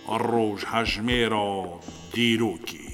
روش هجمه را دیروکی.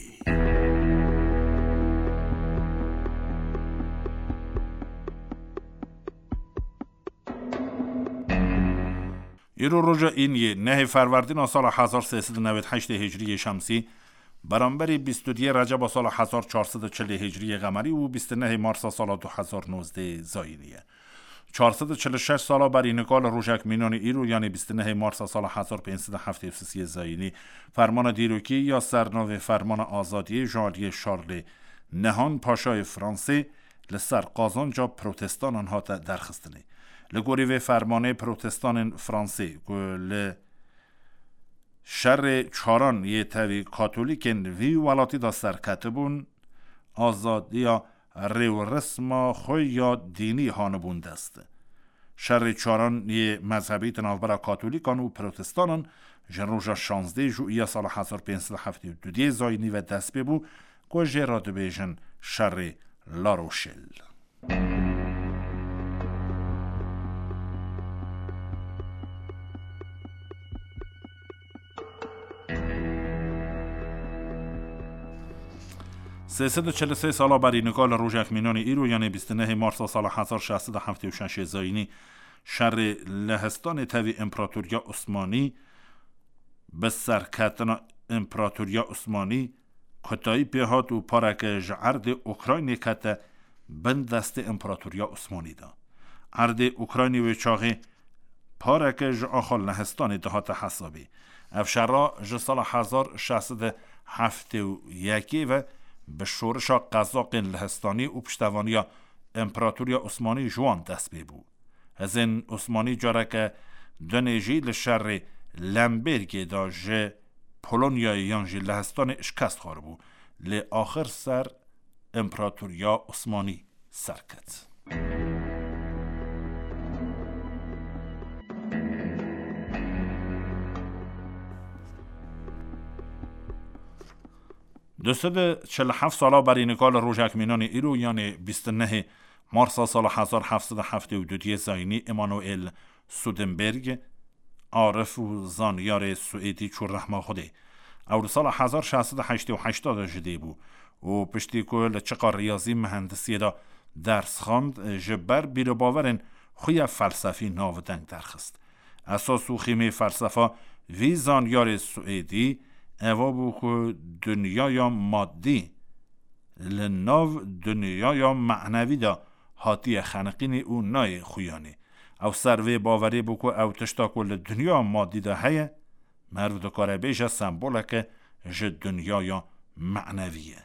ایرو روژا این نه فروردین سال 1398 هجری شمسی برابر 22 رجب سال 1440 هجری قمری و 29 مارس سال 2019 زاینیه. 446 سال بر اینکال روژک مینون ایرو یعنی 29 مارس سال 1573 زاینی فرمان دیروکی یا سرنو فرمان آزادی ژانویه شارل نهان پاشای فرانسه لسر قازانجا پروتستان آنها درخستنه. لگوری و فرمانه پروتستان فرانسه ل شر چاران یه تاوی کاتولیکن وی ولاتی دا سرکتبون آزادی یا ریو رسم خوی یا دینی هانبون دست. شر چاران یه مذهبی تنافبرا کاتولیکان و پروتستانان جنروژا 16 جوئیه سال 1572 زاینی و دست ببو که جراد بیجن شر لاروشل. سیصد و 43 سال بر اینکال روژک مینون ایرو یعنی 29 مارس سال 1676 زاینی شر لهستان تاوی امپراتوریا عثمانی به سرکتن امپراتوریا عثمانی کتایی پیهات و پارک جعرد اوکراینی کت بند دست امپراتوریا عثمانی دا. عرد اوکراینی و چاقی پارک جعاخال لهستان دهات حسابی افشارا جسال 1671 و به شورش قزاق لهستانی و پشتوانی امپراتوریا عثمانی جوان دست ببو. از این عثمانی جاره که دنیجی لشر لمبرگ دا جه پولونیا یانجی لهستان اشکست خوار بو لی آخر سر امپراتوریا عثمانی سرکت. دوستد 47 سالا بر اینکال روژک مینون ایرو یعنی 29 مارس سال 1772 زاینی امانوئل سودنبرگ عارف و زانیار سوئدی چور رحمه خوده او سال 1688 جده بو و پشتی که چقار ریاضی مهندسی دا درس خواند جبر بیر باورن خوی فلسفی ناودنگ درخست. اساس و خیمه فلسفه وی زانیار سوئدی اوا بو که دنیای مادی لناو دنیای معنوی دا حاتی خنقین او نای خویانی او سروی باوری بو که او تشتا کل دنیا مادی دا هیه مرود کاره بیشه سمبوله که جه دنیای معنویه.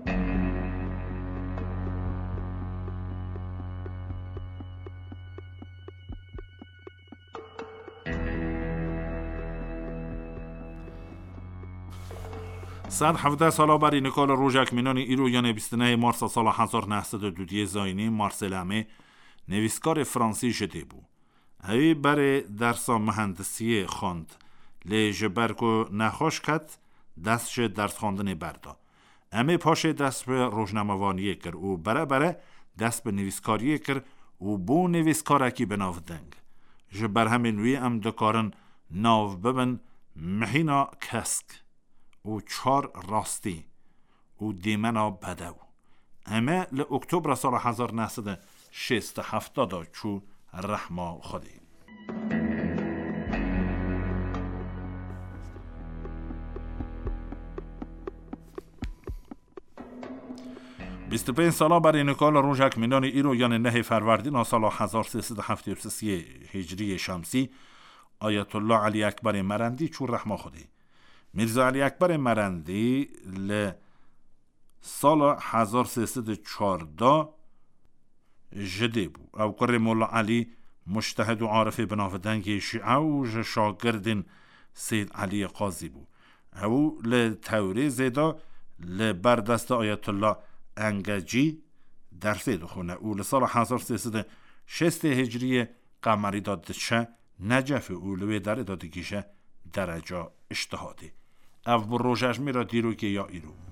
صد 17 سالا بر اینکال روژک مینون ایرو یعنی 29 مارس سال 1902 زاینی مارسلامه نویسکار فرانسی جده بو. هی بر درسا مهندسی خواند لی جبرکو نخوش کت دستش درس خواندن بردا. امی پاش دست به روزنامه‌وانی کر و بره دست به نویسکاری کر و بو نویسکارکی به ناو دنگ. جبر همین وی ام دکارن ناو ببن مهینا کسک و 4 راستی و دیمنا بدو. اما ل اکتبر سال 1967 چو رحمه خودی. 25 سالا بر اینکال روژک مینون ایرو یعنی 9 فروردین سال 1373 هجری شمسی آیت الله علی اکبر مرندی چون رحمه خودی. میرزا علی اکبر مرندی ل سال 1314 جده بو او قره مولا علی مجتهد و عارف بنافدنگ شیعه و شاگردین سید علی قاضی بو او ل توریز دا ل بردست آیت الله انگجی درسی دخونه او ل سال 1306 هجری قمری دادشه نجف اولوی داره دادگیشه درجه اجتهادی او بر روژش میرا دیرو که یا ایرو